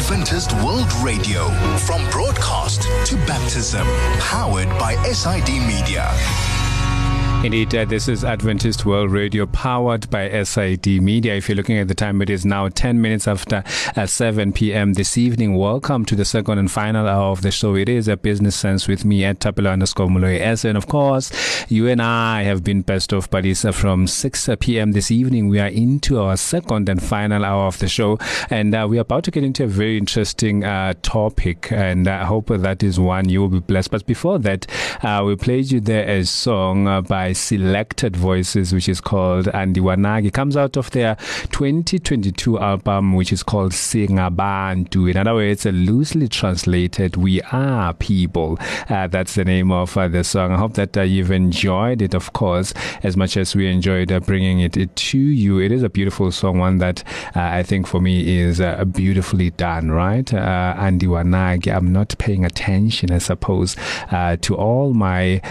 Adventist World Radio, from broadcast to baptism, powered by SID Media. Indeed, this is Adventist World Radio, powered by SID Media. If you're looking at the time, it is now 10 minutes after 7 p.m. this evening. Welcome to the second and final hour of the show. It is a Business Sense with me at Tapelo_Moloi. And of course, you and I have been best of buddies from 6 p.m. this evening. We are into our second and final hour of the show, and we are about to get into a very interesting topic, and I hope that is one you will be blessed. But before that, we played you there a song by Selected Voices, which is called Andiwanagi. It comes out of their 2022 album, which is called Singabantu. In other words, loosely translated, We Are People. That's the name of the song. I hope that you've enjoyed it, of course, as much as we enjoyed bringing it to you. It is a beautiful song, one that I think for me is beautifully done, right? Andiwanagi. I'm not paying attention, I suppose, to all my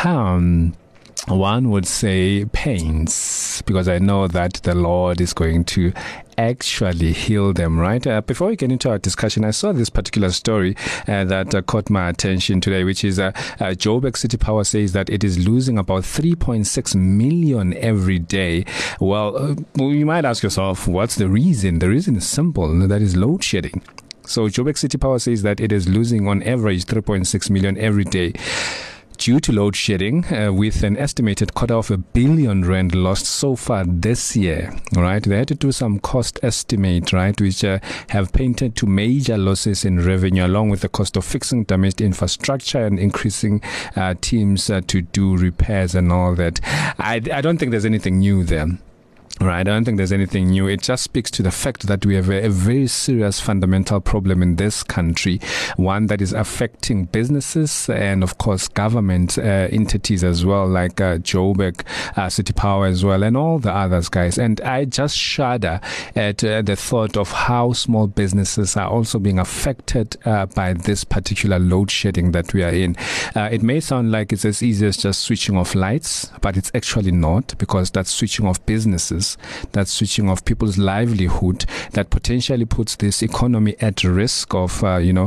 one would say pains, because I know that the Lord is going to actually heal them, right? Before we get into our discussion, I saw this particular story that caught my attention today, which is Joburg City Power says that it is losing about 3.6 million every day. Well, you might ask yourself, what's the reason? The reason is simple, that is load shedding. So Joburg City Power says that it is losing on average 3.6 million every day due to load shedding, with an estimated R250 million lost so far this year, right? They had to do some cost estimate, right, which have painted to major losses in revenue, along with the cost of fixing damaged infrastructure and increasing teams to do repairs and all that. I don't think there's anything new there. Right, I don't think there's anything new. It just speaks to the fact that we have a very serious fundamental problem in this country, one that is affecting businesses and, of course, government entities as well, like Joburg City Power as well, and all the others, guys. And I just shudder at the thought of how small businesses are also being affected by this particular load shedding that we are in. It may sound like it's as easy as just switching off lights, but it's actually not, because that's switching off businesses. That's switching off people's livelihood, that potentially puts this economy at risk of,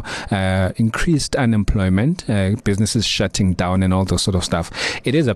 increased unemployment, businesses shutting down and all those sort of stuff. It is a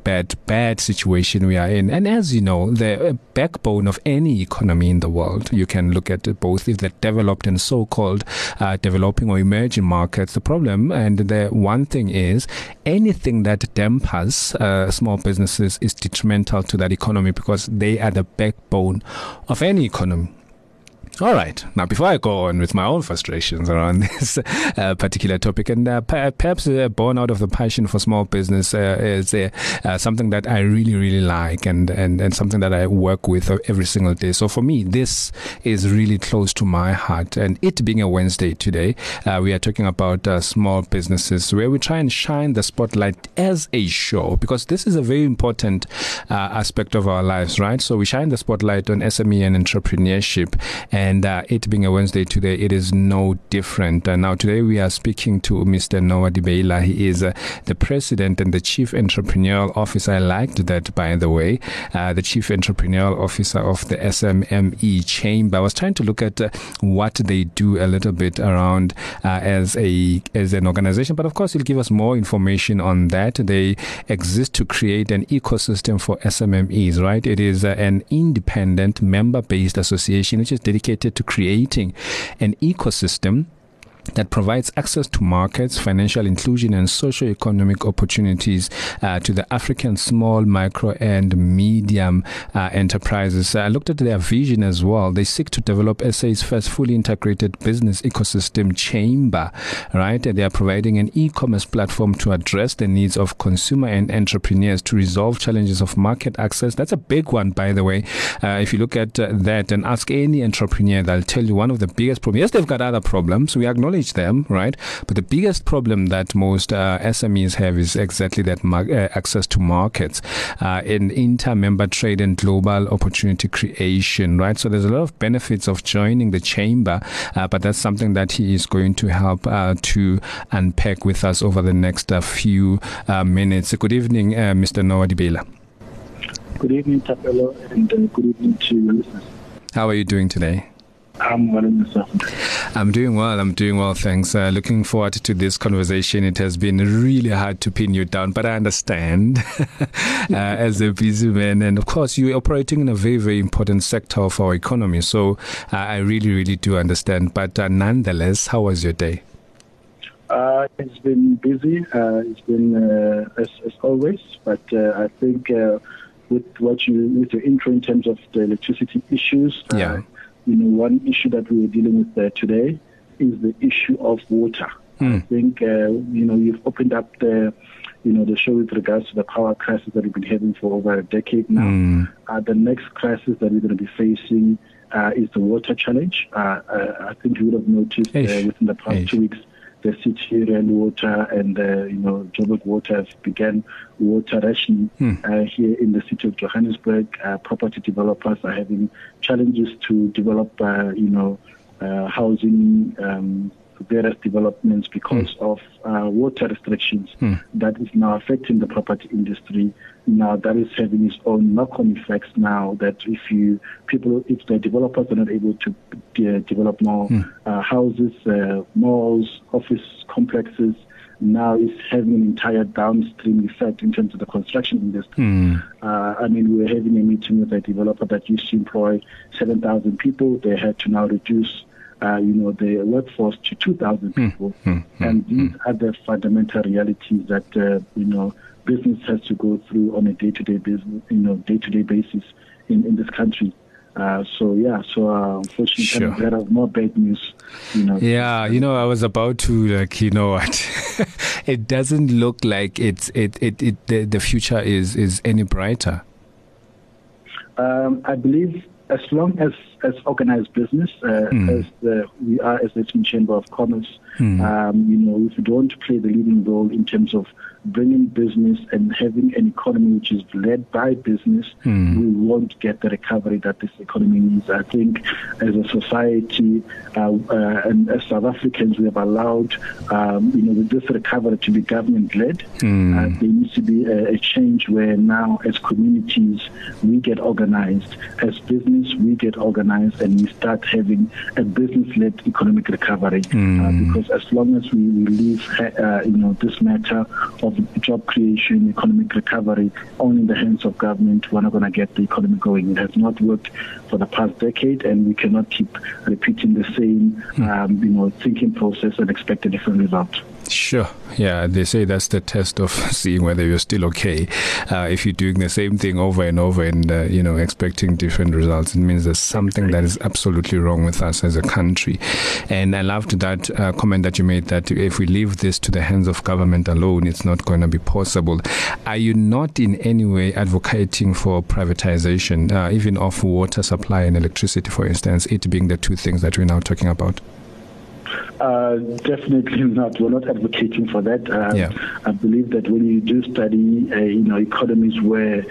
bad situation we are in. And as you know, the backbone of any economy in the world, you can look at both if they're developed and so-called developing or emerging markets. The problem, and the one thing is, anything that dampers small businesses is detrimental to that economy, because they are the backbone of any economy. All right. Now, before I go on with my own frustrations around this particular topic, and perhaps born out of the passion for small business, is something that I really, really like, and something that I work with every single day. So for me, this is really close to my heart. And it being a Wednesday today, we are talking about small businesses, where we try and shine the spotlight as a show, because this is a very important aspect of our lives, right? So we shine the spotlight on SME and entrepreneurship. And it being a Wednesday today, it is no different. Now, today we are speaking to Mr. Noah Dibeila. He is the President and the Chief Entrepreneurial Officer. I liked that, by the way. The Chief Entrepreneurial Officer of the SMME Chamber. I was trying to look at what they do a little bit around as an organization. But of course, he'll give us more information on that. They exist to create an ecosystem for SMMEs, right? It is an independent, member-based association which is dedicated to creating an ecosystem that provides access to markets, financial inclusion, and socio-economic opportunities to the African small, micro, and medium enterprises. I looked at their vision as well. They seek to develop SA's first fully integrated business ecosystem chamber, right? They are providing an e-commerce platform to address the needs of consumer and entrepreneurs to resolve challenges of market access. That's a big one, by the way. If you look at that and ask any entrepreneur, they'll tell you one of the biggest problems. Yes, they've got other problems. We acknowledge them, right? But the biggest problem that most SMEs have is exactly that access to markets, in inter-member trade and global opportunity creation, right? So there's a lot of benefits of joining the chamber, but that's something that he is going to help to unpack with us over the next few minutes. Good evening, Mr. Noah Dibeila. Good evening, Tapelo, and good evening to your listeners. How are you doing today? I'm well in yourself. I'm doing well, thanks. Looking forward to this conversation. It has been really hard to pin you down, but I understand as a busy man. And of course, you're operating in a very, very important sector of our economy. So I really, really do understand. But nonetheless, how was your day? It's been busy. It's been as always. But I think with your intro in terms of the electricity issues, one issue that we were dealing with today is the issue of water. I think you've opened up the show with regards to the power crisis that we've been having for over a decade now. The next crisis that we're going to be facing is the water challenge. I think you would have noticed within the past 2 weeks, the City Rail Water and Joburg Water have begun water rationing here in the city of Johannesburg. Property developers are having challenges to develop, housing, various developments because of water restrictions that is now affecting the property industry. Now that is having its own knock-on effects now that if the developers are not able to develop more houses, malls, office complexes, now it's having an entire downstream effect in terms of the construction industry. We were having a meeting with a developer that used to employ 7,000 people. They had to now reduce the workforce to 2,000 people. And these are the fundamental realities that, business has to go through on a day-to-day basis in this country. Unfortunately, there are more bad news. I was about to it doesn't look like the future is any brighter. I believe as long as organized business, we are as the National Chamber of Commerce, if we don't play the leading role in terms of bringing business and having an economy which is led by business, we won't get the recovery that this economy needs. I think as a society and as South Africans, we have allowed this recovery to be government-led. There needs to be a change where now as communities we get organized, as business we get organized, and we start having a business-led economic recovery. Because as long as we leave this matter of job creation, economic recovery only in the hands of government, we're not going to get the economy going. It has not worked for the past decade, and we cannot keep repeating the same thinking process and expect a different result. Sure. Yeah, they say that's the test of seeing whether you're still okay. If you're doing the same thing over and over and, expecting different results, it means there's something that is absolutely wrong with us as a country. And I loved that comment that you made that if we leave this to the hands of government alone, it's not going to be possible. Are you not in any way advocating for privatization, even of water supply and electricity, for instance, it being the two things that we're now talking about? Definitely not. We're not advocating for that. I believe that when you do study, economies where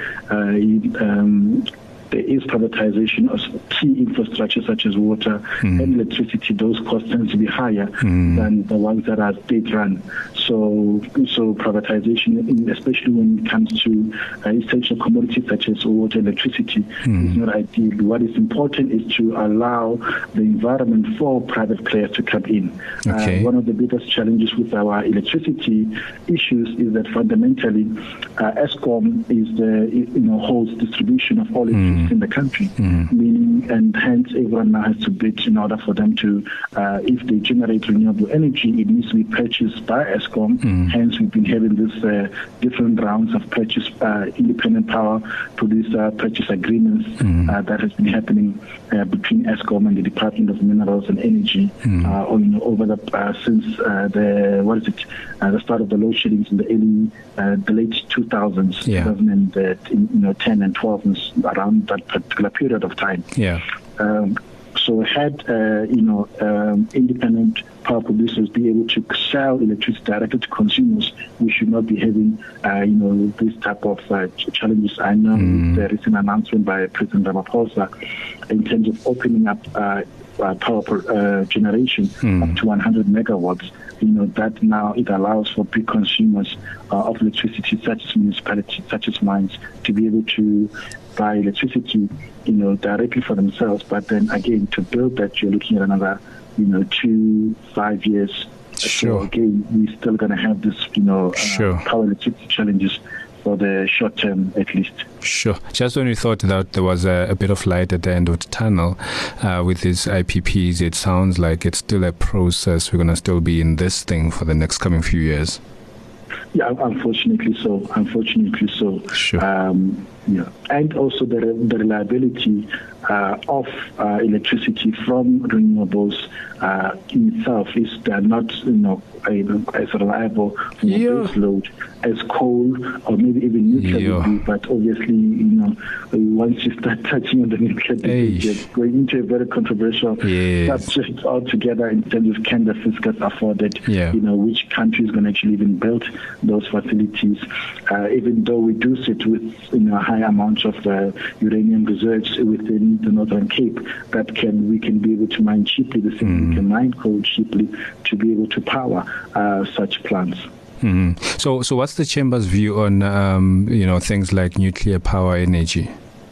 there is privatization of key infrastructure such as water and electricity, those costs tend to be higher than the ones that are state-run. So privatization, especially when it comes to essential commodities such as water and electricity, is not ideal. What is important is to allow the environment for private players to come in. One of the biggest challenges with our electricity issues is that fundamentally Eskom is holds distribution of all electricity in the country, meaning, and hence everyone now has to bid in order for them to, if they generate renewable energy, it needs to be purchased by Eskom. Hence, we've been having this different rounds of purchase, independent power producer purchase agreements that has been happening between Eskom and the Department of Minerals and Energy over the since the start of the load sheddings in the late 2000s, 2010 and 12, and around that particular period of time. So had independent power producers be able to sell electricity directly to consumers, we should not be having this type of challenges. I know there is an announcement by President Ramaphosa in terms of opening up power generation up to 100 megawatts. That now it allows for big consumers of electricity, such as municipalities, such as mines, to be able to buy electricity, directly for themselves. But then again, to build that, you're looking at another, 2-5 years. Sure. So again, we're still going to have this, power electricity challenges for the short term, at least. Sure. Just when we thought that there was a bit of light at the end of the tunnel with these IPPs, it sounds like it's still a process. We're going to still be in this thing for the next coming few years. Yeah, unfortunately so. Sure. And also the reliability of electricity from renewables in itself is they're not, as reliable base load as coal or maybe even nuclear would be. But obviously, once you start touching on the nuclear debate, you're going into a very controversial subject altogether in terms of can the fiscus afford it? Which country is going to actually even build those facilities? Even though we do sit with high amounts of uranium reserves within the Northern Cape that we can be able to mine cheaply, the same we can mine coal cheaply to be able to power such plants. Mm-hmm. So what's the Chamber's view on things like nuclear power energy?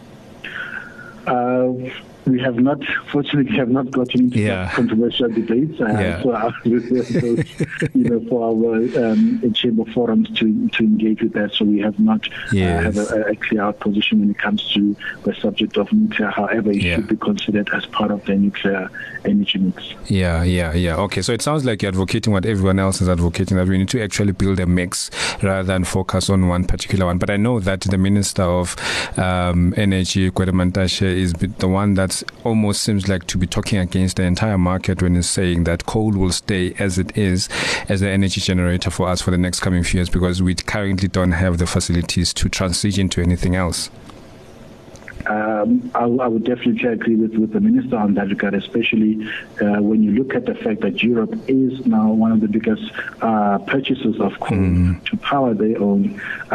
We have not, fortunately, gotten into that controversial debates. So I'll reserve those, for our chamber forums to engage with that. So we have not have a clear position when it comes to the subject of nuclear. However, it should be considered as part of the nuclear energy mix. Yeah. Okay, so it sounds like you're advocating what everyone else is advocating, that we need to actually build a mix rather than focus on one particular one. But I know that the Minister of Energy, Gwede Mantashe, is the one that almost seems like to be talking against the entire market when he's saying that coal will stay as it is as the energy generator for us for the next coming few years, because we currently don't have the facilities to transition to anything else. I would definitely agree with the minister on that regard, especially when you look at the fact that Europe is now one of the biggest purchasers of coal to power their own,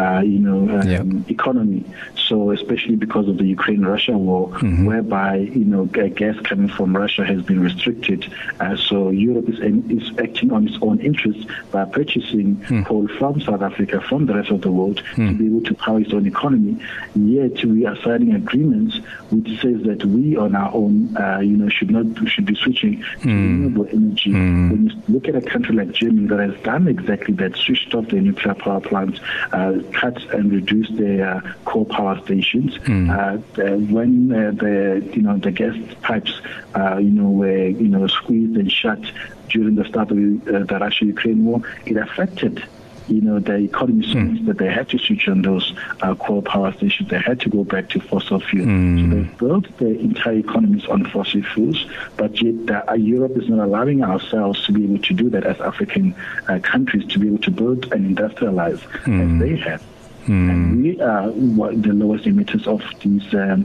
economy. So especially because of the Ukraine-Russia war, whereby gas coming from Russia has been restricted, so Europe is acting on its own interests by purchasing coal from South Africa, from the rest of the world, to be able to power its own economy. Yet we are signing agreements which says that we on our own, should be switching to renewable energy. When you look at a country like Germany that has done exactly that, switched off their nuclear power plants, cut and reduced their coal power stations. When the gas pipes, were squeezed and shut during the start of the Russia-Ukraine war, it affected the economy so much that they had to switch on those coal power stations. They had to go back to fossil fuels. So they've built the entire economies on fossil fuels, but yet Europe is not allowing ourselves to be able to do that as African countries, to be able to build and industrialize as they have. And we are the lowest emitters of these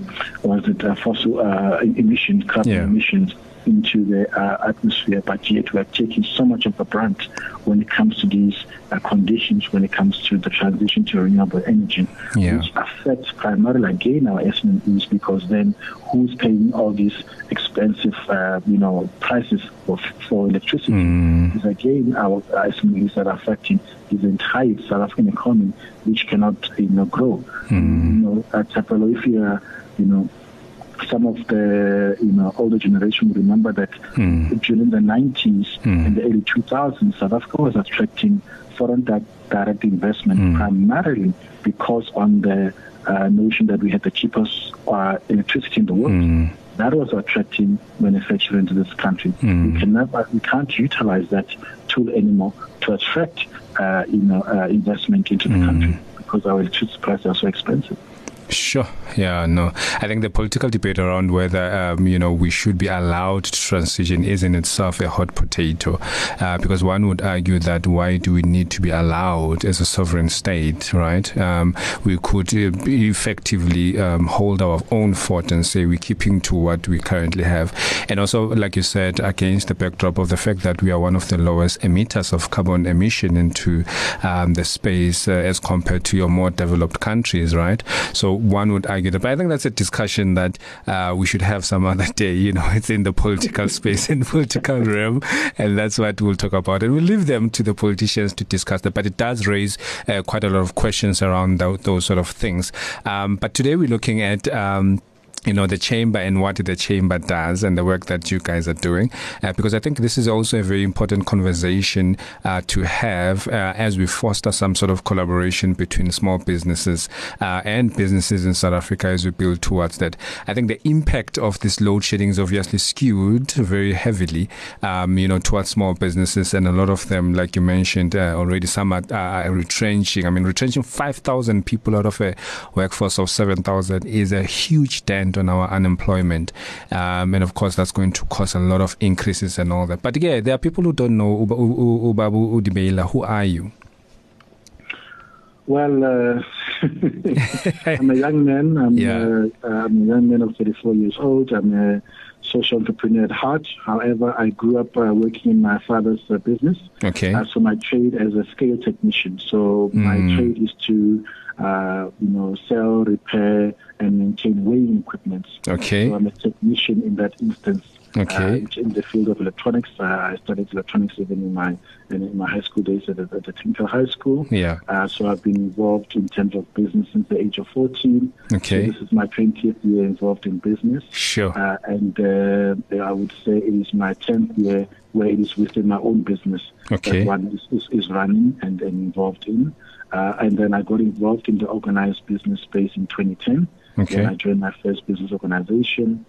fossil emissions, carbon emissions into the atmosphere, but yet we are taking so much of the brunt when it comes to these conditions, when it comes to the transition to renewable energy, which affects primarily, again, our estimate is because then who's paying all these expensive, prices for electricity? Because again, our estimate is that affecting the entire South African economy, which cannot, grow. At Tapelo, if you are, some of the older generation will remember that during the 90s and the early 2000s, South Africa was attracting foreign direct investment primarily because on the notion that we had the cheapest electricity in the world. That was attracting manufacturing into this country. We can't utilize that tool anymore to attract investment into the country because our electricity prices are so expensive. Sure. Yeah, no. I think the political debate around whether, we should be allowed to transition is in itself a hot potato, because one would argue that why do we need to be allowed as a sovereign state, right? We could effectively hold our own fort and say we're keeping to what we currently have. And also, like you said, against the backdrop of the fact that we are one of the lowest emitters of carbon emission into the space as compared to your more developed countries, right? So one would argue that. But I think that's a discussion that we should have some other day. It's in the political space, in the political realm, and that's what we'll talk about. And we'll leave them to the politicians to discuss that. But it does raise quite a lot of questions around those sort of things. But today we're looking at the chamber and what the chamber does and the work that you guys are doing, because I think this is also a very important conversation to have as we foster some sort of collaboration between small businesses and businesses in South Africa as we build towards that. I think the impact of this load shedding is obviously skewed very heavily, towards small businesses, and a lot of them, like you mentioned already, some are retrenching. Retrenching 5,000 people out of a workforce of 7,000 is a huge dent on our unemployment, and of course that's going to cause a lot of increases and all that. But yeah, there are people who don't know. Ubabu Udibeila, who are you? Well, I'm a young man. I'm a young man of 34 years old. I'm a social entrepreneur at heart. However, I grew up working in my father's business. Okay. So my trade as a scale technician. So my trade is to sell, repair, and maintain weighing equipment. Okay. So I'm a technician in that instance. Okay. In the field of electronics. I studied electronics even in my high school days at the technical high school. Yeah. So I've been involved in terms of business since the age of 14. Okay. So this is my 20th year involved in business. Sure. And I would say it is my 10th year where it is within my own business that one is running and involved in. And then I got involved in the organized business space in 2010. Okay. When I joined my first business organization,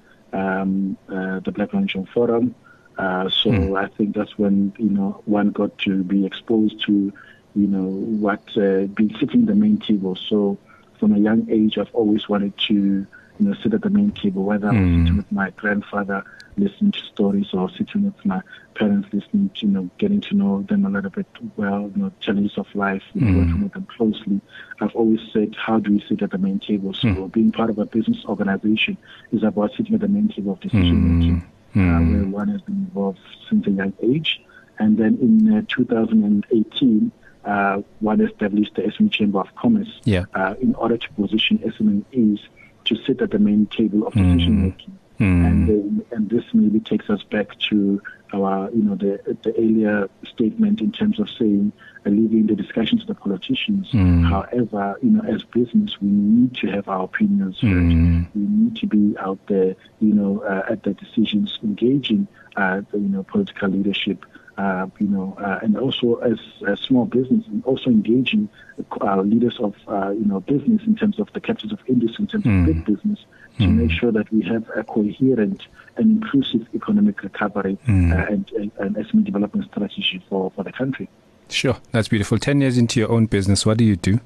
the Black Financial Forum. So I think that's when one got to be exposed to what being sitting at the main table. So from a young age, I've always wanted to sit at the main table, whether I was sitting with my grandfather listening to stories or sitting with my parents listening to getting to know them a little bit well, challenges of life, working with them closely. I've always said, how do we sit at the main table? So being part of a business organization is about sitting at the main table of decision making, where one has been involved since a young age. And then in 2018, one established the SME Chamber of Commerce in order to position SMEs to sit at the main table of decision making. And this maybe takes us back to our, the earlier statement in terms of saying, leaving the discussion to the politicians. However, as business, we need to have our opinions heard. We need to be out there, at the decisions, engaging, political leadership. And also as a small business, and also engaging leaders of, business in terms of the captains of industry, in terms of big business, to make sure that we have a coherent and inclusive economic recovery and SME development strategy for the country. Sure, that's beautiful. 10 years into your own business, what do you do?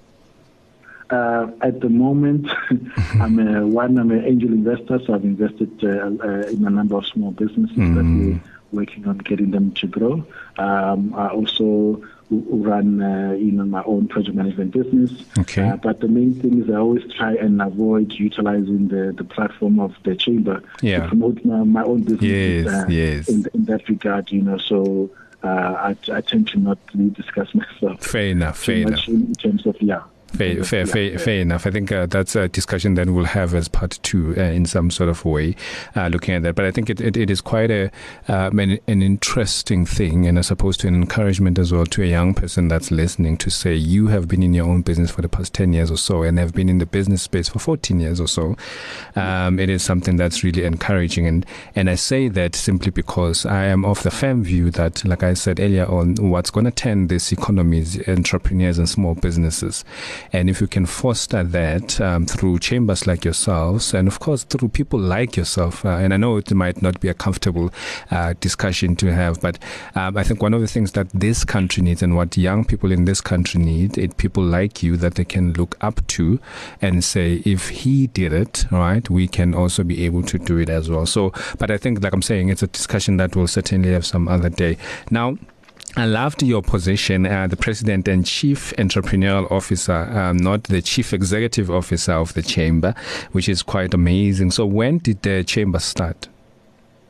At the moment, I'm an angel investor, so I've invested in a number of small businesses that we're working on getting them to grow. I also run, my own project management business. Okay. But the main thing is I always try and avoid utilizing the platform of the chamber to promote my own business. Yes. In that regard, so I tend to not really discuss myself. Fair enough. In terms of Fair enough. I think that's a discussion that we'll have as part 2 in some sort of way, looking at that. But I think it is quite an interesting thing, and I suppose to an encouragement as well to a young person that's listening to say you have been in your own business for the past 10 years or so and have been in the business space for 14 years or so. It is something that's really encouraging. And I say that simply because I am of the firm view that, like I said earlier on, what's going to turn this economy is entrepreneurs and small businesses. And if you can foster that through chambers like yourselves, and of course through people like yourself, and I know it might not be a comfortable discussion to have, but I think one of the things that this country needs and what young people in this country need is people like you that they can look up to and say, if he did it, right, we can also be able to do it as well. So, but I think, like I'm saying, it's a discussion that we'll certainly have some other day. Now, I loved your position, the President and Chief Entrepreneurial Officer, not the Chief Executive Officer of the Chamber, which is quite amazing. So when did the Chamber start?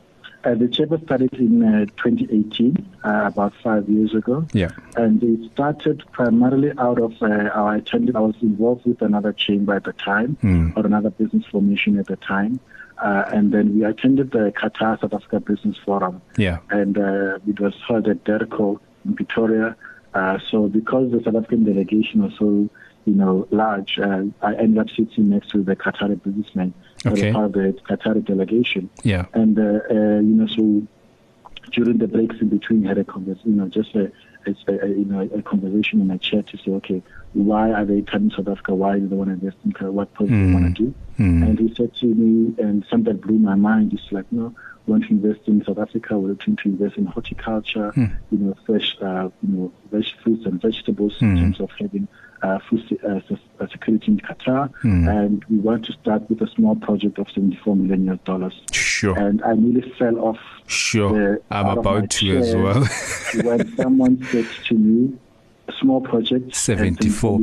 The chamber started in 2018, about 5 years ago. Yeah. And it started primarily out of I was involved with another chamber at the time, or another business formation at the time. And then we attended the Qatar South Africa Business Forum. Yeah. And it was held at DERCO in Pretoria. So because the South African delegation was so, large, I ended up sitting next to the Qatari businessmen. Okay. Part of the Qatari delegation. Yeah. And, so during the breaks in between, we had a conversation, just a conversation and a chat to say, okay, why are they coming to South Africa? Why do they want to invest in Qatar? What project they want to do? And he said to me, and something that blew my mind, is like, no, we want to invest in South Africa. We're looking to invest in horticulture, fresh, fresh fruits and vegetables in terms of having food security in Qatar. And we want to start with a small project of $74 million. Sure. And I nearly fell off. Sure. I'm about to as well. When someone said to me, a small project, $74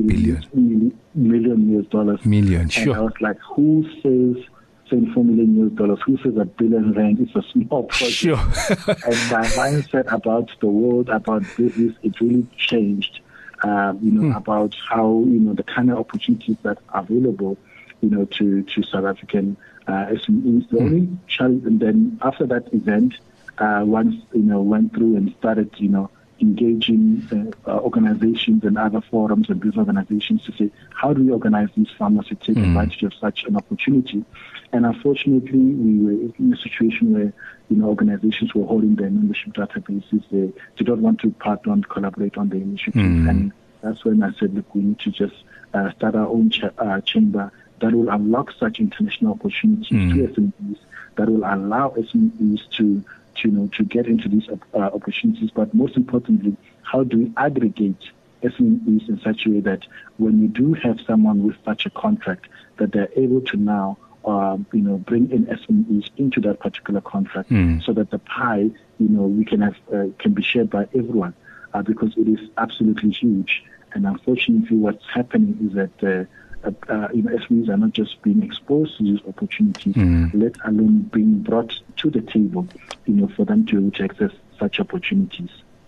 million. Million, sure. And I was like, who says $74 million? Who says a billion rand is a small project? Sure. And my mindset about the world, about business, it really changed. About how, the kind of opportunities that are available, to South African SMEs. The only challenge, and then after that event, once, went through and started, engaging organizations and other forums and business organizations to say, how do we organize these farmers to take advantage of such an opportunity? And unfortunately, we were in a situation where, organizations were holding their membership databases. They did not want to partner and collaborate on the initiative. And that's when I said, look, we need to just start our own chamber that will unlock such international opportunities to SMEs, that will allow SMEs to get into these opportunities. But most importantly, how do we aggregate SMEs in such a way that when you do have someone with such a contract, that they're able to now bring in SMEs into that particular contract, so that the pie, we can have can be shared by everyone, because it is absolutely huge. And unfortunately, what's happening is that SMEs are not just being exposed to these opportunities, let alone being brought to the table, for them to access such opportunities.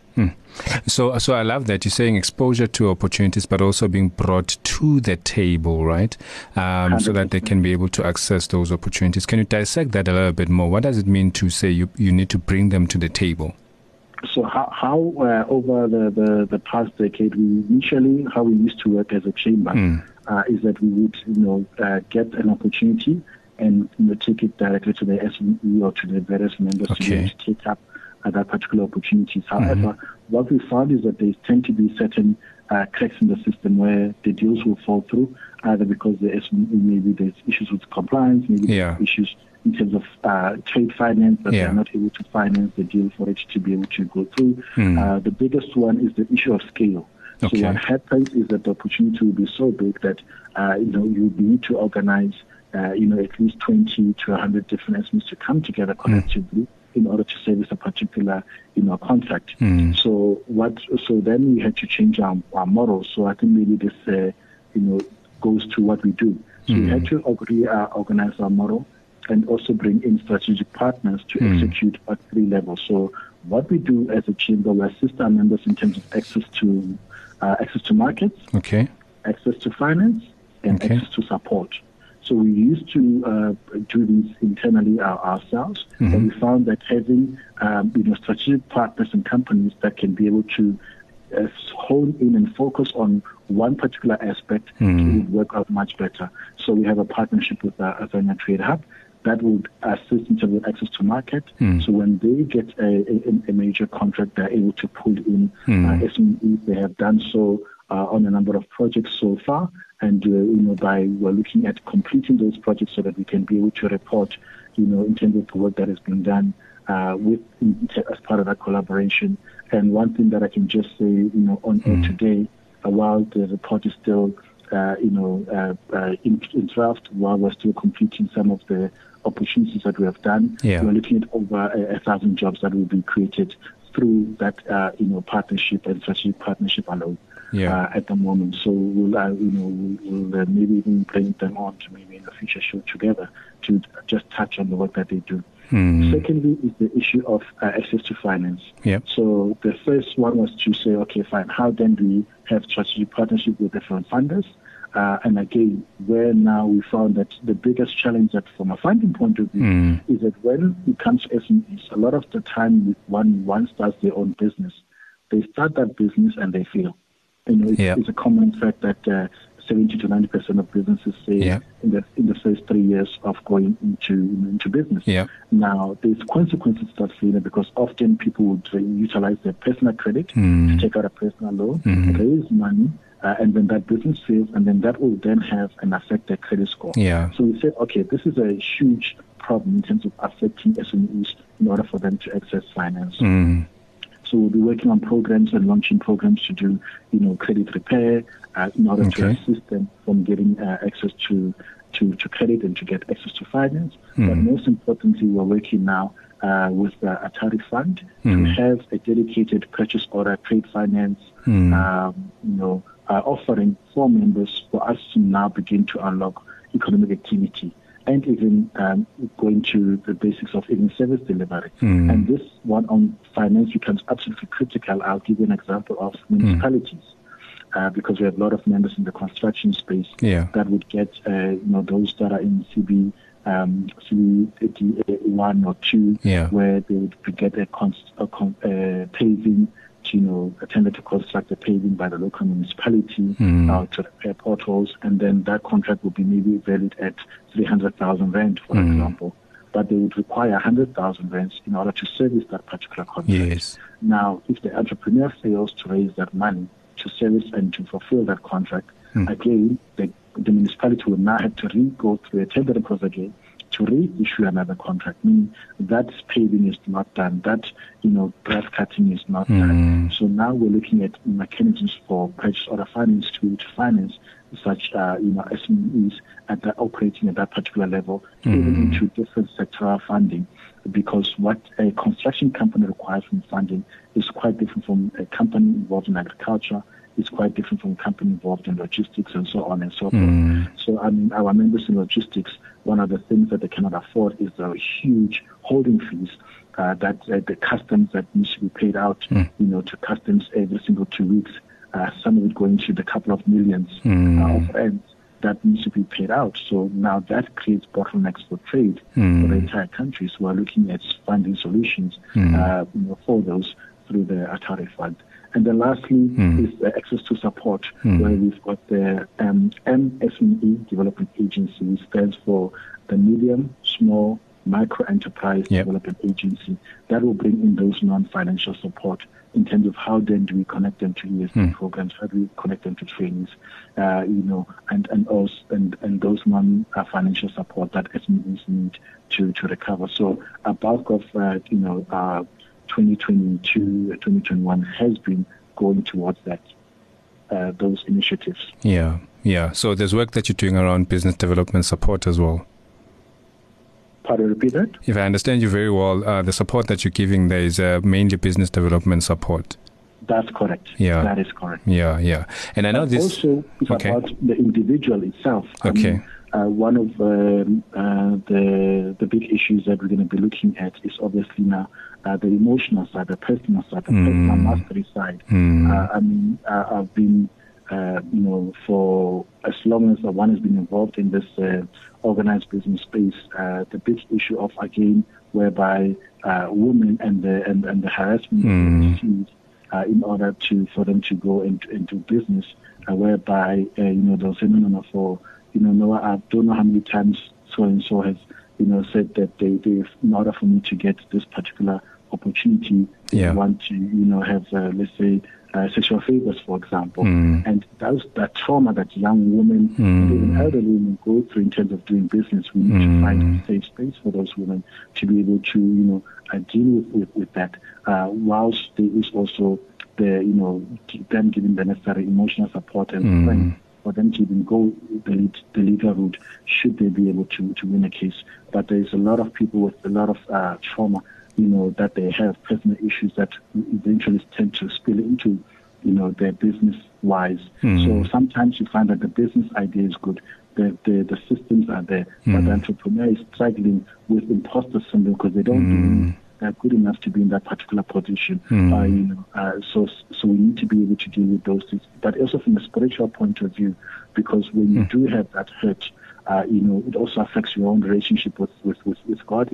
So I love that you're saying exposure to opportunities, but also being brought to the table, right? So that they can be able to access those opportunities. Can you dissect that a little bit more? What does it mean to say you need to bring them to the table? So how over the past decade, how we used to work as a chamber is that we would, get an opportunity and take it directly to the SME or to the various members to take up that particular opportunities. However, what we found is that there tend to be certain cracks in the system where the deals will fall through, either because the SME, maybe there's issues with compliance, maybe there's issues in terms of trade finance, that they're not able to finance the deal for it to be able to go through. The biggest one is the issue of scale. So what happens is that the opportunity will be so big that you need to organize at least 20 to 100 different SMEs to come together collectively in order to service a particular contract. So then we had to change our model. So I think maybe this goes to what we do. So we had to organize our model and also bring in strategic partners to execute at 3 levels. So what we do as a chamber, we assist our members in terms of access to markets, access to finance, and access to support. So we used to do this internally ourselves, but we found that having strategic partners and companies that can be able to hone in and focus on one particular aspect would work out much better. So we have a partnership with Azania Trade Hub that would assist in terms of access to market. So when they get a major contract, they're able to pull in SMEs. They have done so on a number of projects so far, and we're looking at completing those projects so that we can be able to report, in terms of the work that has been done as part of that collaboration. And one thing that I can just say, on air today, while the report is still, in draft, while we're still completing some of the opportunities that we have done, we're looking at over 1,000 jobs that will be created through that, partnership and strategic partnership alone. At the moment. So we'll maybe even bring them on to maybe in a future show together to just touch on the work that they do. Secondly is the issue of access to finance. So the first one was to say, okay, fine, how then do we have strategic partnership with different funders? And again, where now we found that the biggest challenge that from a funding point of view is that when it comes to SMEs, a lot of the time one starts their own business. They start that business and they fail. It's a common fact that 70 to 90% of businesses say in the first 3 years of going into business. Now, there's consequences to that failure because often people would utilize their personal credit to take out a personal loan, raise money, and then that business fails, and then that will then have and affect their credit score. So we said, okay, this is a huge problem in terms of affecting SMEs in order for them to access finance. So we'll be working on programs and launching programs to do, credit repair in order to assist them from getting access to credit and to get access to finance. But most importantly, we're working now with the Atari Fund to have a dedicated purchase order trade finance, offering for members for us to now begin to unlock economic activity and even going to the basics of even service delivery. And this one on finance becomes absolutely critical. I'll give you an example of municipalities. Because we have a lot of members in the construction space that would get, those that are in CB 1 or 2, where they would get a paving, attended to construct the paving by the local municipality to repair potholes, and then that contract would be maybe valued at 300,000 rand, for example. But they would require 100,000 rands in order to service that particular contract. Now, if the entrepreneur fails to raise that money to service and to fulfill that contract, again, the municipality will now have to go through a tendering process again to reissue another contract, meaning that paving is not done, that, grass cutting is not done. So now we're looking at mechanisms for purchase order finance to finance such, SMEs operating at that particular level, even into different sectoral funding, because what a construction company requires from funding is quite different from a company involved in agriculture, is quite different from a company involved in logistics and so on and so forth. So, our members in logistics, one of the things that they cannot afford is the huge holding fees that the customs that needs to be paid out, to customs every single 2 weeks. Some of it going to the couple of millions of rands that needs to be paid out. So now that creates bottlenecks for trade for the entire country. So we're looking at funding solutions for those through the Atari Fund. And then lastly is the access to support, where we've got the MSME Development Agency, which stands for the Medium, Small, Micro Enterprise Development Agency. That will bring in those non-financial support in terms of how then do we connect them to ESD programs, how do we connect them to trainings, and those non-financial support that SMEs need to recover. So a bulk of 2022, 2021 has been going towards that, those initiatives. So there's work that you're doing around business development support as well. Pardon, repeat that? If I understand you very well, the support that you're giving there is mainly business development support. That's correct. That is correct. And I know this also is about the individual itself. One of the big issues that we're going to be looking at is obviously now the emotional side, the personal side, the personal mastery side. I've been, for as long as one has been involved in this organized business space, the big issue of, again, whereby women and the harassment received in order for them to go into business, whereby, they'll say, no, I don't know how many times so-and-so has, said that they in order for me to get this particular opportunity, they want to, have, let's say, sexual favors, for example. And that trauma that young women, and even elderly women go through in terms of doing business, we need to find a safe space for those women to be able to, deal with that, whilst there is also them giving the necessary emotional support and strength for them to even go the legal route should they be able to win a case. But there's a lot of people with a lot of trauma, that they have personal issues that eventually tend to spill into, their business-wise. So sometimes you find that the business idea is good, the systems are there, but the entrepreneur is struggling with imposter syndrome because they don't believe they're good enough to be in that particular position. So we need to be able to deal with those things, but also from a spiritual point of view, because when you do have that hurt, it also affects your own relationship with God.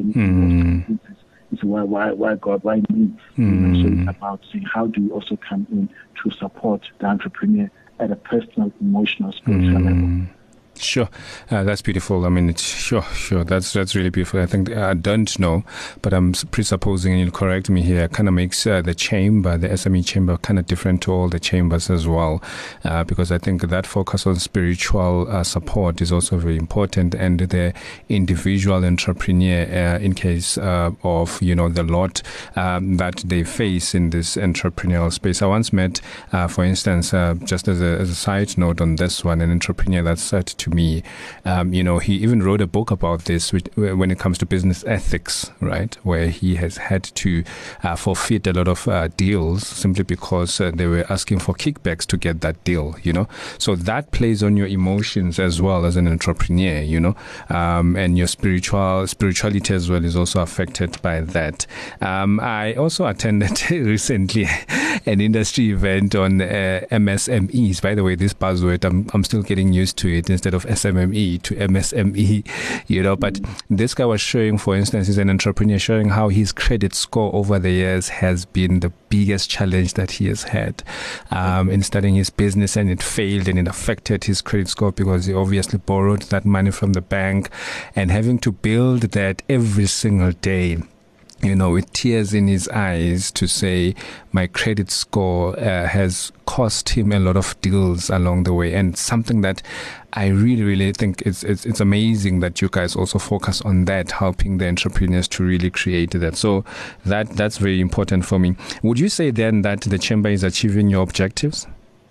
It's why God, why me? So it's about saying, how do you also come in to support the entrepreneur at a personal, emotional, spiritual level? Sure, that's beautiful. I mean, sure. That's really beautiful. I think I don't know, but I'm presupposing, and you'll correct me here, kind of makes the chamber, the SME chamber, kind of different to all the chambers as well, because I think that focus on spiritual support is also very important, and the individual entrepreneur, in case of the lot that they face in this entrepreneurial space. I once met, for instance, just as a side note on this one, an entrepreneur that said to me, he even wrote a book about this when it comes to business ethics, right? Where he has had to forfeit a lot of deals simply because they were asking for kickbacks to get that deal, So that plays on your emotions as well as an entrepreneur, and your spirituality as well is also affected by that. I also attended recently an industry event on MSMEs. By the way, this buzzword, I'm still getting used to it. Instead of SMME to MSME, but this guy was showing, for instance, he's an entrepreneur, showing how his credit score over the years has been the biggest challenge that he has had in starting his business, and it failed and it affected his credit score because he obviously borrowed that money from the bank and having to build that every single day. With tears in his eyes to say my credit score has cost him a lot of deals along the way, and something that I really, really think it's amazing that you guys also focus on that, helping the entrepreneurs to really create that. So that's very important for me. Would you say then that the chamber is achieving your objectives?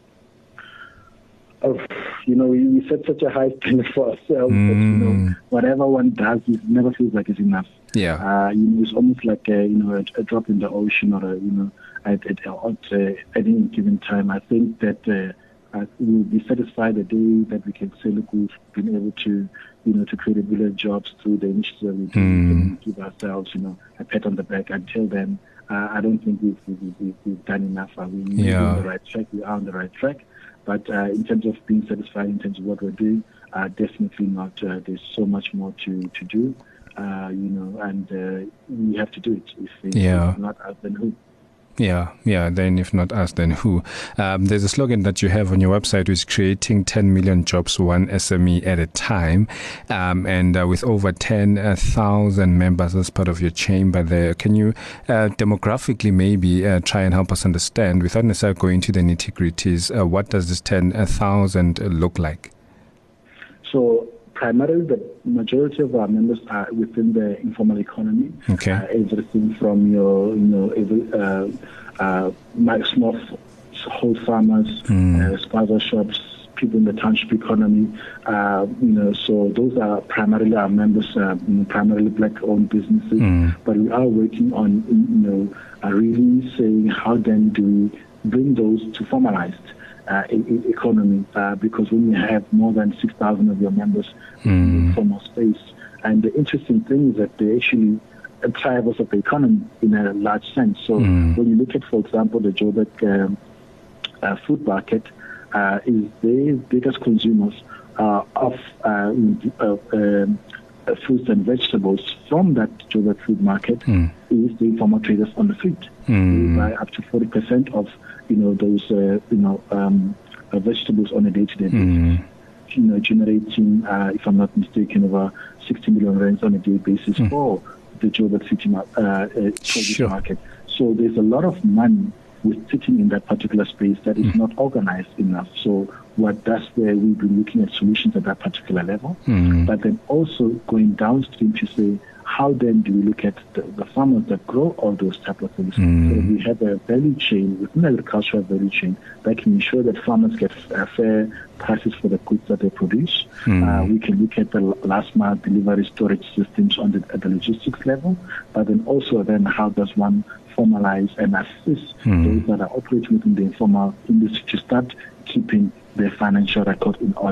We set such a high standard for ourselves that, whatever one does, it never feels like it's enough. Yeah. It's almost like a drop in the ocean, or at any given time. I think that we'll be satisfied the day that we can say, look, we've been able to, to create a billion jobs through the initiative that we do. And give ourselves, a pat on the back. Until then, I don't think we've done enough. We're on the right track. We are on the right track. But in terms of being satisfied, in terms of what we're doing, definitely not. There's so much more to do, and we have to do it. If it's not us, then who? Yeah. Then if not us, then who? There's a slogan that you have on your website, which is creating 10 million jobs, one SME at a time. And with over 10,000 members as part of your chamber there, can you demographically maybe try and help us understand, without necessarily going to the nitty-gritties, what does this 10,000 look like? So primarily, the majority of our members are within the informal economy. Okay. Everything from your, smallhold farmers, spaza shops, people in the township economy. So those are primarily our members, primarily black-owned businesses. But we are working on, really saying how then do we bring those to formalized economy, because when you have more than 6,000 of your members in the formal space, and the interesting thing is that they actually drivers of the economy in a large sense. So when you look at, for example, the Joburg food market, is the biggest consumers of fruits and vegetables from that Joburg food market is the informal traders on the street. They buy up to 40% of those vegetables on a day-to-day basis. Generating, if I'm not mistaken, over 60 million rands on a day basis for the Joburg city produce market. So there's a lot of money sitting in that particular space that is not organized enough. So that's where we'll be looking at solutions at that particular level. But then also going downstream to say, how then do we look at the farmers that grow all those type of things? So we have a value chain within the agricultural value chain that can ensure that farmers get fair prices for the goods that they produce. We can look at the last mile delivery storage systems at the logistics level, but then also then how does one formalize and assist those that are operating within the informal industry to start keeping their financial record in order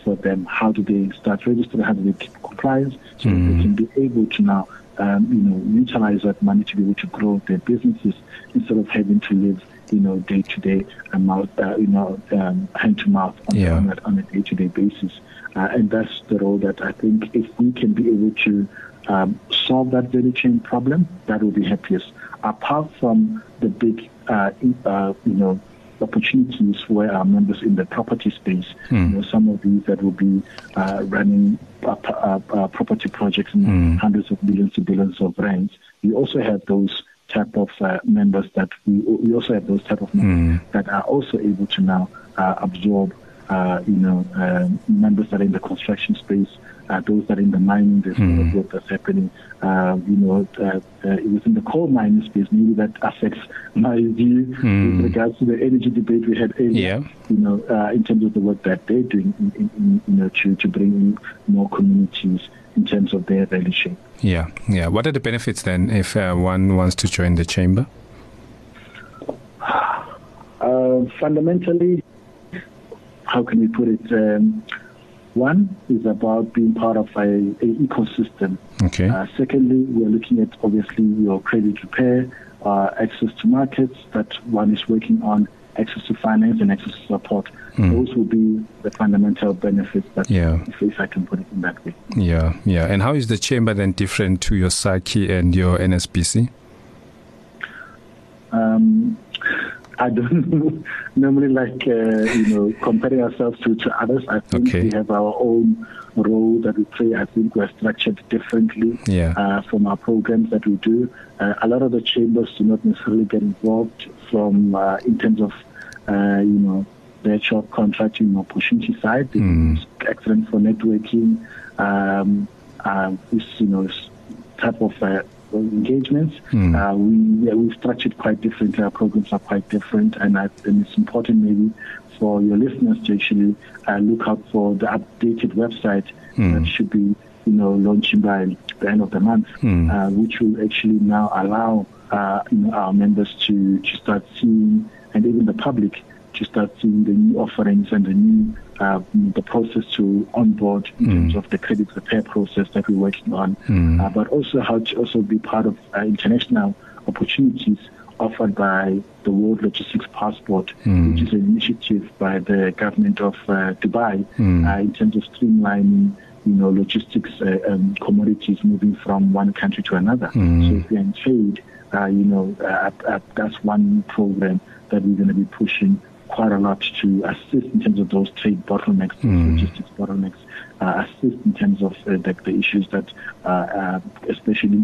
for them. How do they start registering? How do they keep compliance? So that they can be able to now, utilize that money to be able to grow their businesses instead of having to live, day to day, hand to mouth on a day-to-day basis. And that's the role that I think if we can be able to solve that value chain problem, that will be happiest. Apart from the big, opportunities where our members in the property space, some of these that will be running property projects in hundreds of millions to billions of rands. We also have those type of members that we also have those type of members that are also able to now absorb members that are in the construction space, those that are in the mining, there's a lot of work that's happening, within the coal mining space. Maybe that affects my view with regards to the energy debate we had earlier, in terms of the work that they're doing, to bring in more communities in terms of their value chain. Yeah. What are the benefits then if one wants to join the chamber? Fundamentally, how can we put it? One is about being part of an ecosystem. Okay. Secondly, we're looking at obviously your credit repair, access to markets that one is working on, access to finance and access to support. Those will be the fundamental benefits that, if I can put it in that way. Yeah. And how is the chamber then different to your SACCI and your NSBC? I don't normally like, comparing ourselves to others. I think we have our own role that we play. I think we're structured differently from our programs that we do. A lot of the chambers do not necessarily get involved from in terms of, their job contracting opportunity side. It's excellent for networking, type of engagements. We've structured quite differently. Our programs are quite different, and it's important maybe for your listeners to actually look out for the updated website that should be launching by the end of the month, which will actually now allow our members to start seeing, and even the public to start seeing the new offerings and the new the process to onboard in terms of the credit repair process that we're working on, but also how to also be part of international opportunities offered by the World Logistics Passport, which is an initiative by the government of Dubai in terms of streamlining logistics commodities moving from one country to another. So if you're in trade, that's one program that we're going to be pushing quite a lot to assist in terms of those trade bottlenecks, logistics bottlenecks, assist in terms of the issues that especially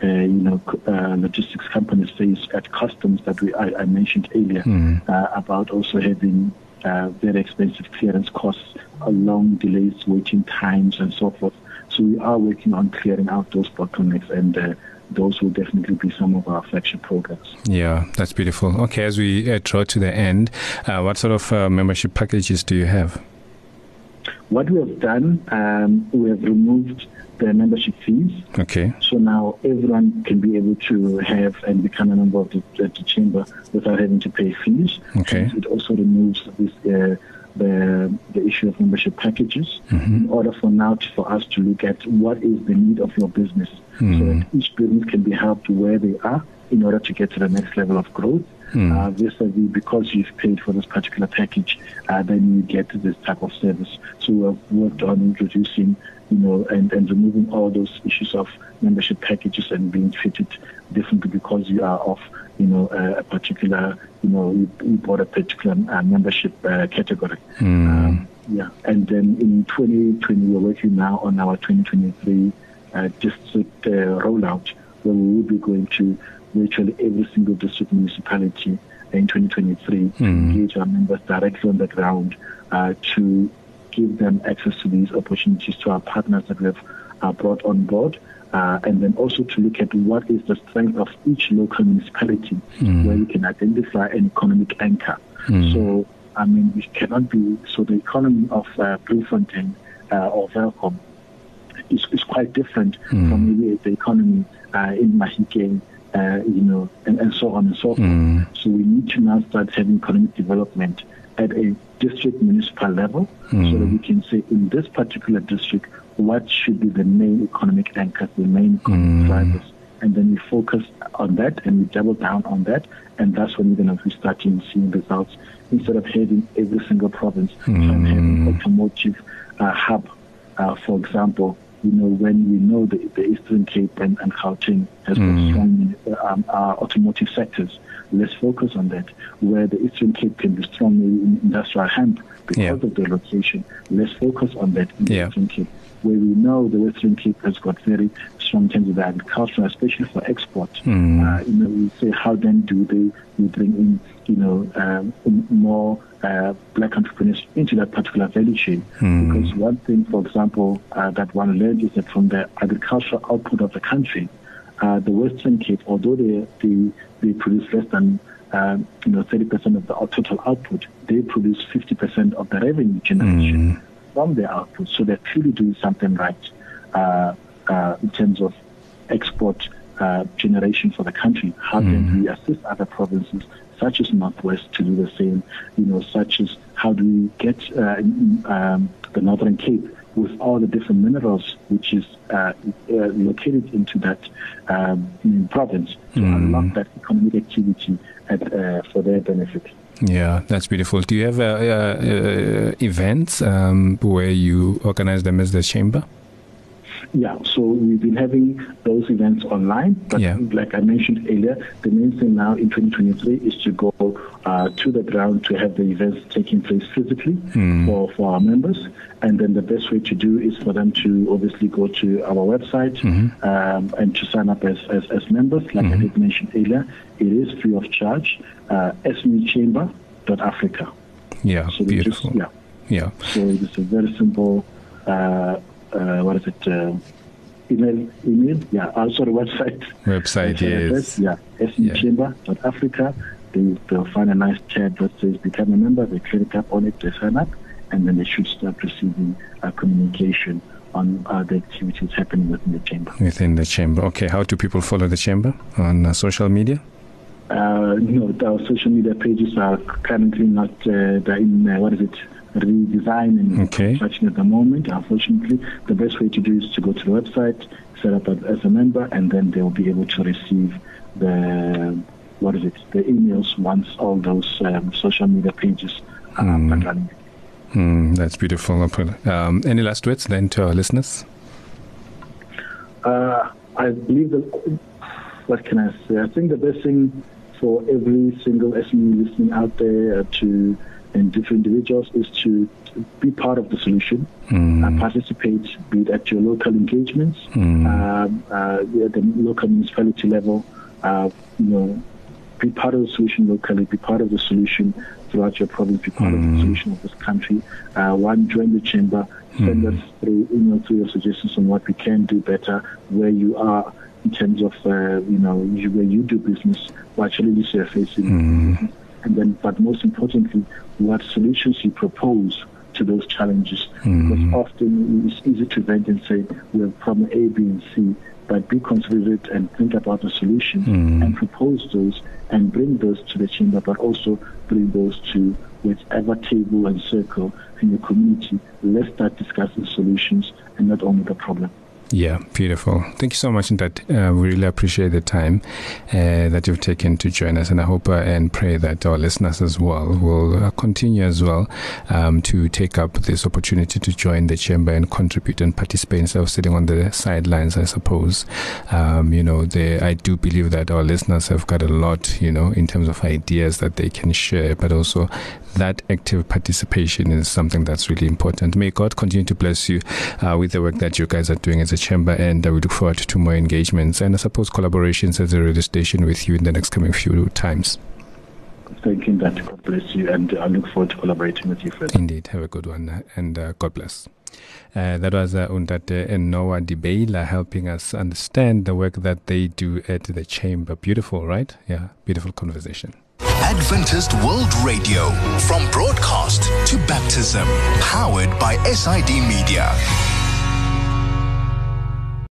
logistics companies face at customs that I mentioned earlier, about also having very expensive clearance costs, long delays, waiting times, and so forth. So we are working on clearing out those bottlenecks, and those will definitely be some of our flagship programs. Yeah, that's beautiful. Okay, as we draw to the end, what sort of membership packages do you have? What we have done, we have removed the membership fees. Okay. So now everyone can be able to have and become a member of the chamber without having to pay fees. Okay. And it also removes this, the issue of membership packages in order for us to look at what is the need of your business, so that each business can be helped where they are in order to get to the next level of growth. Because you've paid for this particular package, then you get this type of service. So we've worked on introducing, and removing all those issues of membership packages and being treated differently because you are of, a particular, you bought a particular membership category. And then in 2020, we're working now on our 2023 district rollout, where we will be going to virtually every single district municipality in 2023 to engage our members directly on the ground to give them access to these opportunities, to our partners that we have brought on board, and then also to look at what is the strength of each local municipality where we can identify an economic anchor. So, we cannot be, so the economy of Bloemfontein or Welkom is quite different from maybe the economy in Mahikeng, and so on and so forth. So we need to now start having economic development at a district municipal level, so that we can say in this particular district, what should be the main economic anchors, the main economic drivers. And then we focus on that and we double down on that. And that's when we're going to be starting seeing results instead of having every single province trying to have an automotive hub. For example, when we know the Eastern Cape and Gauteng has got strong automotive sectors, let's focus on that. Where the Eastern Cape can be strong in industrial hemp because of the location, let's focus on that in the Eastern Cape. Where we know the Western Cape has got very strong in terms of agriculture, especially for export. We say, how then do we bring in, more black entrepreneurs into that particular value chain? Because one thing, for example, that one learned is that from the agricultural output of the country, the Western Cape, although they produce less than 30% of the total output, they produce 50% of the revenue generation from their output. So they're truly doing something right in terms of export generation for the country. How can we assist other provinces, such as Northwest, to do the same? Such as how do we get the Northern Cape with all the different minerals which is located into that province to unlock that economic activity for their benefit. Yeah, that's beautiful. Do you have events where you organize them as the chamber? Yeah, so we've been having those events online, but like I mentioned earlier, the main thing now in 2023 is to go to the ground to have the events taking place physically for our members. And then the best way to do is for them to obviously go to our website and to sign up as members. Like I did mention earlier, it is free of charge, smechamber.africa. Yeah, so beautiful. So it's a very simple... email? Yeah, also the website. Yes. smechamber.africa. They'll find a nice tab that says become a member. They click up on it, they sign up, and then they should start receiving communication on the activities happening within the chamber. Within the chamber. Okay, how do people follow the chamber on social media? Our social media pages are currently not redesign and construction at the moment. Unfortunately, the best way to do is to go to the website, set up as a member, and then they will be able to receive the emails once all those social media pages are up and running. That's beautiful. Any last words then to our listeners? I believe that, what can I say? I think the best thing for every single SME listening out there and different individuals is to be part of the solution and participate, be it at your local engagements, at the local municipality level, be part of the solution locally, be part of the solution throughout your province, be part of the solution of this country. Join the chamber, send us through your suggestions on what we can do better, where you are in terms of, where you do business, what challenges you're facing. And then, but most importantly, what solutions you propose to those challenges. Because often it's easy to vent and say, we have problem A, B, and C, but be considerate and think about the solutions and propose those and bring those to the chamber, but also bring those to whichever table and circle in your community. Let's start discussing solutions and not only the problem. Yeah, beautiful. Thank you so much, Ntate. We really appreciate the time that you've taken to join us, and I hope and pray that our listeners as well will continue as well to take up this opportunity to join the chamber and contribute and participate instead of sitting on the sidelines, I suppose. I do believe that our listeners have got a lot, in terms of ideas that they can share, but also that active participation is something that's really important. May God continue to bless you with the work that you guys are doing as a chamber, and we look forward to more engagements and I suppose collaborations as a radio station with you in the next coming few times. Thank you, that God bless you, and I look forward to collaborating with you further. Indeed, have a good one, and God bless. That was Ntate and Noah Dibeila helping us understand the work that they do at the chamber. Beautiful, right? Yeah, beautiful conversation. Adventist World Radio, from broadcast to baptism, powered by SID Media.